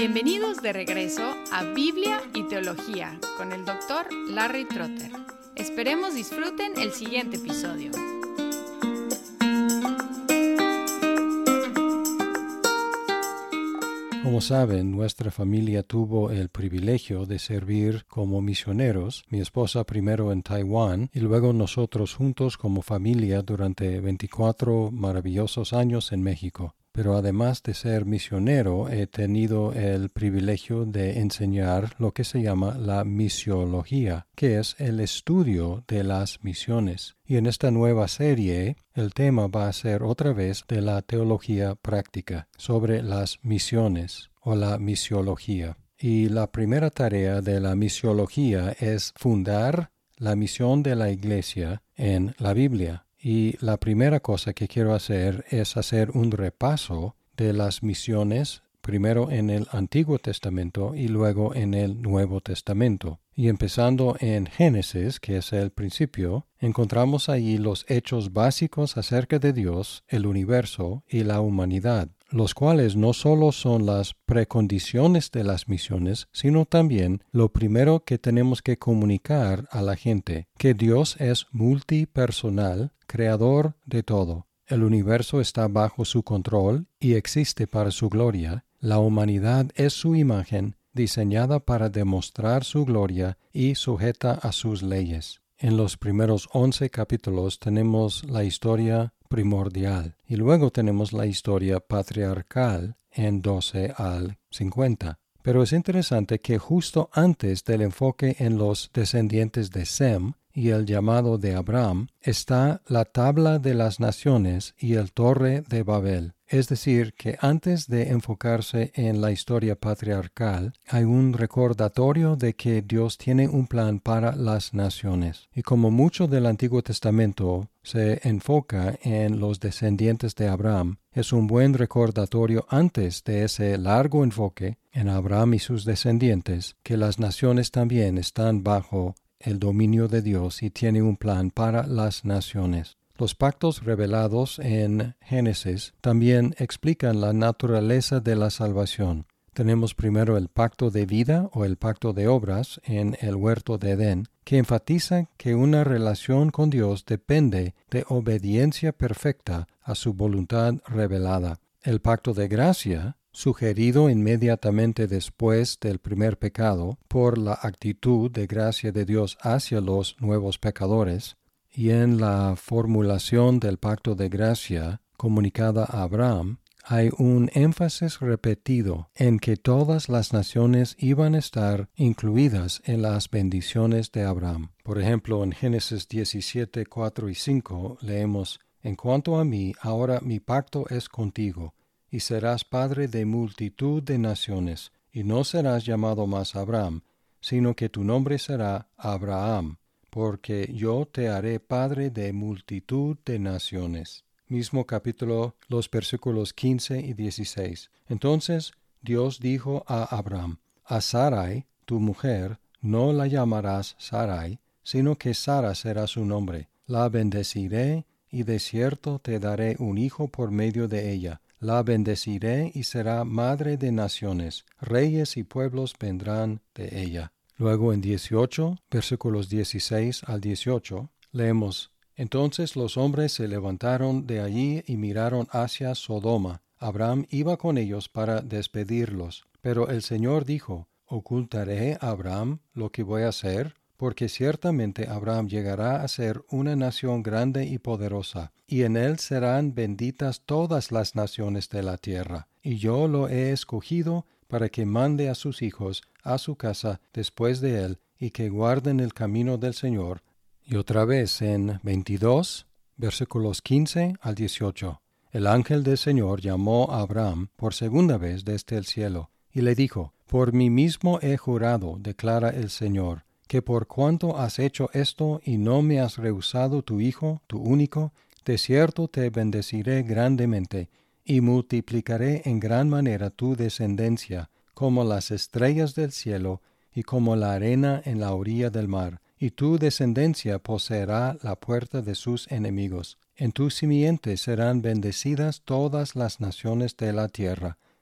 Bienvenidos de regreso a Biblia y Teología con el Dr. Larry Trotter. Esperemos disfruten el siguiente episodio. Como saben, nuestra familia tuvo el privilegio de servir como misioneros, mi esposa primero en Taiwán y luego nosotros juntos como familia durante 24 maravillosos años en México. Pero además de ser misionero, he tenido el privilegio de enseñar lo que se llama la misiología, que es el estudio de las misiones. Y en esta nueva serie, el tema va a ser otra vez de la teología práctica, sobre las misiones o la misiología. Y la primera tarea de la misiología es fundar la misión de la Iglesia en la Biblia. Y la primera cosa que quiero hacer es hacer un repaso de las misiones, primero en el Antiguo Testamento y luego en el Nuevo Testamento. Y empezando en Génesis, que es el principio, encontramos allí los hechos básicos acerca de Dios, el universo y la humanidad, los cuales no solo son las precondiciones de las misiones, sino también lo primero que tenemos que comunicar a la gente, que Dios es multipersonal, creador de todo. El universo está bajo su control y existe para su gloria. La humanidad es su imagen, diseñada para demostrar su gloria y sujeta a sus leyes. En los primeros 11 capítulos tenemos la historia primordial y luego tenemos la historia patriarcal en 12 al 50. Pero es interesante que justo antes del enfoque en los descendientes de Sem y el llamado de Abraham está la tabla de las naciones y el torre de Babel. Es decir, que antes de enfocarse en la historia patriarcal, hay un recordatorio de que Dios tiene un plan para las naciones. Y como mucho del Antiguo Testamento se enfoca en los descendientes de Abraham, es un buen recordatorio antes de ese largo enfoque en Abraham y sus descendientes, que las naciones también están bajo el dominio de Dios y tiene un plan para las naciones. Los pactos revelados en Génesis también explican la naturaleza de la salvación. Tenemos primero el pacto de vida o el pacto de obras en el huerto de Edén, que enfatiza que una relación con Dios depende de obediencia perfecta a su voluntad revelada. El pacto de gracia, sugerido inmediatamente después del primer pecado por la actitud de gracia de Dios hacia los nuevos pecadores, y en la formulación del pacto de gracia comunicada a Abraham, hay un énfasis repetido en que todas las naciones iban a estar incluidas en las bendiciones de Abraham. Por ejemplo, en Génesis 17, 4 y 5 leemos: «En cuanto a mí, ahora mi pacto es contigo, y serás padre de multitud de naciones, y no serás llamado más Abraham, sino que tu nombre será Abraham, porque yo te haré padre de multitud de naciones». Mismo capítulo, los versículos 15 y 16. Entonces Dios dijo a Abraham: «A Sarai, tu mujer, no la llamarás Sarai, sino que Sara será su nombre. La bendeciré, y de cierto te daré un hijo por medio de ella. La bendeciré y será madre de naciones. Reyes y pueblos vendrán de ella». Luego en 18, versículos 16 al 18, leemos: «Entonces los hombres se levantaron de allí y miraron hacia Sodoma. Abraham iba con ellos para despedirlos. Pero el Señor dijo: ¿Ocultaré a Abraham lo que voy a hacer? Porque ciertamente Abraham llegará a ser una nación grande y poderosa, y en él serán benditas todas las naciones de la tierra. Y yo lo he escogido para que mande a sus hijos a su casa después de él, y que guarden el camino del Señor». Y otra vez en 22, versículos 15 al 18. El ángel del Señor llamó a Abraham por segunda vez desde el cielo, y le dijo: «Por mí mismo he jurado, declara el Señor, que por cuanto has hecho esto y no me has rehusado tu hijo, tu único, de cierto te bendeciré grandemente, y multiplicaré en gran manera tu descendencia, como las estrellas del cielo y como la arena en la orilla del mar. Y tu descendencia poseerá la puerta de sus enemigos. En tu simiente serán bendecidas todas las naciones de la tierra,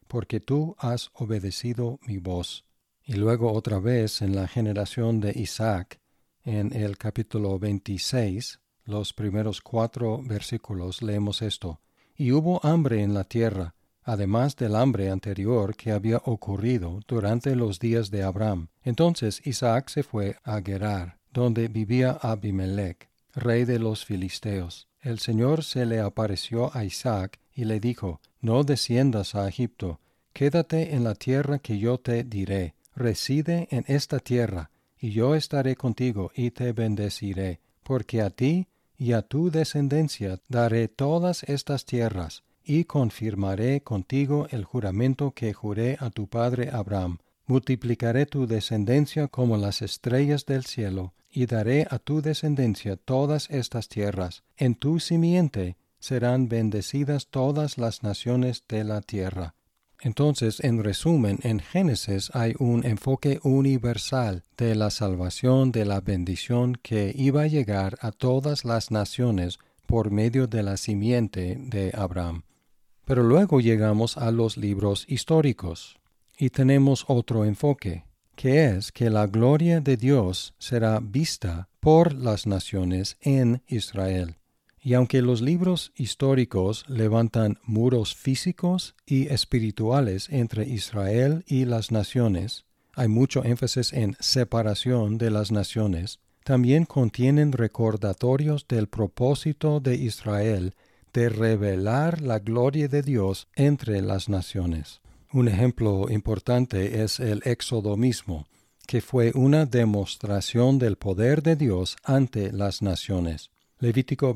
porque tú has obedecido mi voz. Y luego otra vez en la generación de Isaac, en el capítulo 26, los primeros 4 versículos, leemos esto. Y hubo hambre en la tierra, además del hambre anterior que había ocurrido durante los días de Abraham. Entonces Isaac se fue a Gerar, donde vivía Abimelech, rey de los filisteos. El Señor se le apareció a Isaac y le dijo, no desciendas a Egipto, quédate en la tierra que yo te diré. Reside en esta tierra, y yo estaré contigo y te bendeciré, porque a ti y a tu descendencia daré todas estas tierras, y confirmaré contigo el juramento que juré a tu padre Abraham. Multiplicaré tu descendencia como las estrellas del cielo, y daré a tu descendencia todas estas tierras. En tu simiente serán bendecidas todas las naciones de la tierra. Entonces, en resumen, en Génesis hay un enfoque universal de la salvación, de la bendición que iba a llegar a todas las naciones por medio de la simiente de Abraham. Pero luego llegamos a los libros históricos y tenemos otro enfoque, que es que la gloria de Dios será vista por las naciones en Israel. Y aunque los libros históricos levantan muros físicos y espirituales entre Israel y las naciones, hay mucho énfasis en separación de las naciones, también contienen recordatorios del propósito de Israel de revelar la gloria de Dios entre las naciones. Un ejemplo importante es el Éxodo mismo, que fue una demostración del poder de Dios ante las naciones. Levítico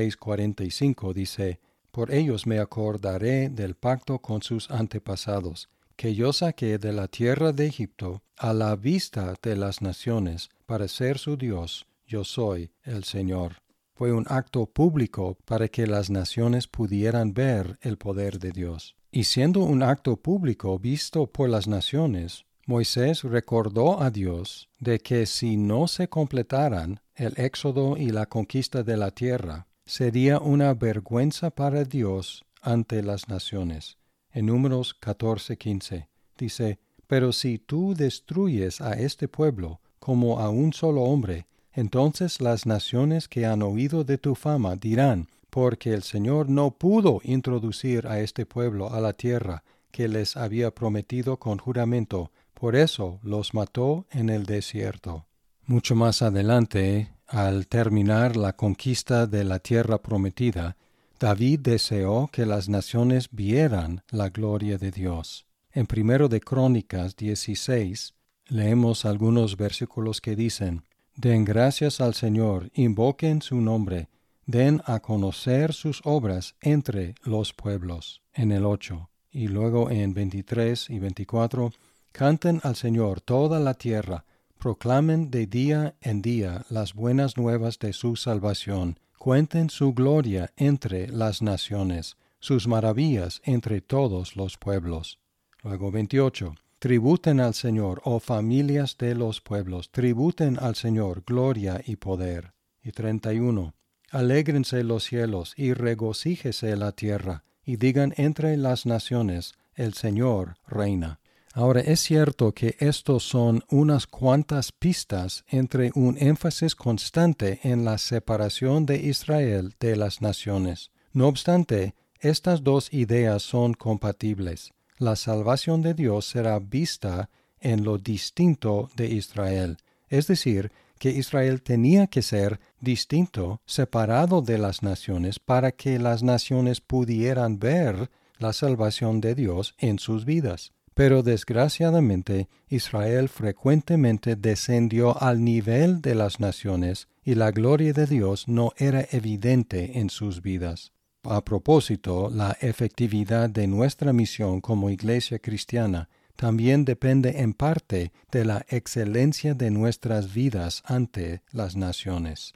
26:45 dice, por ellos me acordaré del pacto con sus antepasados, que yo saqué de la tierra de Egipto a la vista de las naciones, para ser su Dios, yo soy el Señor. Fue un acto público para que las naciones pudieran ver el poder de Dios. Y siendo un acto público visto por las naciones, Moisés recordó a Dios de que si no se completaran el éxodo y la conquista de la tierra, sería una vergüenza para Dios ante las naciones. En Números 14:15 dice, pero si tú destruyes a este pueblo como a un solo hombre, entonces las naciones que han oído de tu fama dirán, porque el Señor no pudo introducir a este pueblo a la tierra que les había prometido con juramento, por eso los mató en el desierto. Mucho más adelante, al terminar la conquista de la tierra prometida, David deseó que las naciones vieran la gloria de Dios. En 1 de Crónicas 16, leemos algunos versículos que dicen, den gracias al Señor, invoquen su nombre, den a conocer sus obras entre los pueblos. En el 8, y luego en 23 y 24, canten al Señor toda la tierra, proclamen de día en día las buenas nuevas de su salvación, cuenten su gloria entre las naciones, sus maravillas entre todos los pueblos. Luego 28, tributen al Señor, oh familias de los pueblos, tributen al Señor gloria y poder. Y 31, alégrense los cielos y regocíjese la tierra, y digan entre las naciones, el Señor reina. Ahora es cierto que estos son unas cuantas pistas entre un énfasis constante en la separación de Israel de las naciones. No obstante, estas dos ideas son compatibles. La salvación de Dios será vista en lo distinto de Israel, es decir, que Israel tenía que ser distinto, separado de las naciones, para que las naciones pudieran ver la salvación de Dios en sus vidas. Pero desgraciadamente Israel frecuentemente descendió al nivel de las naciones y la gloria de Dios no era evidente en sus vidas. A propósito, la efectividad de nuestra misión como iglesia cristiana también depende en parte de la excelencia de nuestras vidas ante las naciones.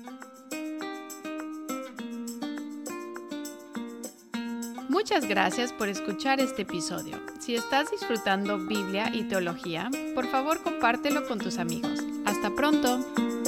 Muchas gracias por escuchar este episodio. Si estás disfrutando Biblia y teología, por favor compártelo con tus amigos. ¡Hasta pronto!